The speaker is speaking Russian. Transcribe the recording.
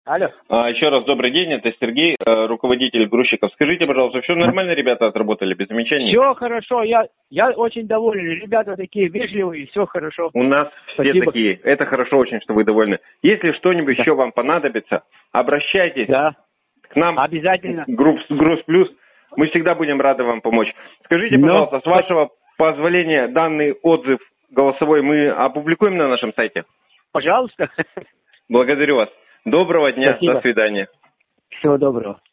Алло. Еще раз добрый день, это Сергей, руководитель грузчиков. Скажите, пожалуйста, все нормально, ребята отработали, без замечаний? Все хорошо, я очень доволен. Ребята такие вежливые, все хорошо. У нас все Спасибо. такие. Это хорошо очень, что вы довольны. Если что-нибудь еще вам понадобится, обращайтесь к нам. Обязательно. Груз Плюс. Мы всегда будем рады вам помочь. Скажите, пожалуйста, с вашего позволения, данный отзыв голосовой мы опубликуем на нашем сайте? Пожалуйста. Благодарю вас. Доброго дня. Спасибо. До свидания. Всего доброго.